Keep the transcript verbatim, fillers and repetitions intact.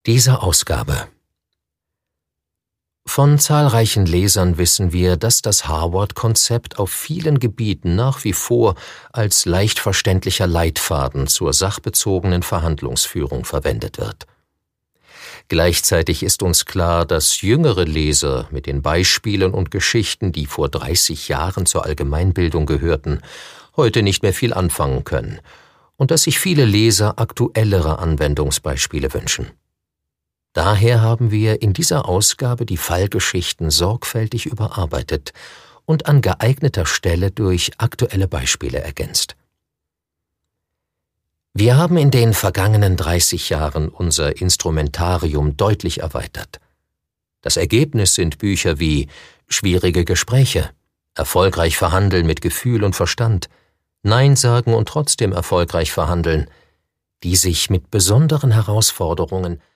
Diese Ausgabe. Von zahlreichen Lesern wissen wir, dass das Harvard-Konzept auf vielen Gebieten nach wie vor als leicht verständlicher Leitfaden zur sachbezogenen Verhandlungsführung verwendet wird. Gleichzeitig ist uns klar, dass jüngere Leser mit den Beispielen und Geschichten, die vor dreißig Jahren zur Allgemeinbildung gehörten, heute nicht mehr viel anfangen können und dass sich viele Leser aktuellere Anwendungsbeispiele wünschen. Daher haben wir in dieser Ausgabe die Fallgeschichten sorgfältig überarbeitet und an geeigneter Stelle durch aktuelle Beispiele ergänzt. Wir haben in den vergangenen dreißig Jahren unser Instrumentarium deutlich erweitert. Das Ergebnis sind Bücher wie Schwierige Gespräche, Erfolgreich verhandeln mit Gefühl und Verstand, Nein sagen und trotzdem erfolgreich verhandeln, die sich mit besonderen Herausforderungen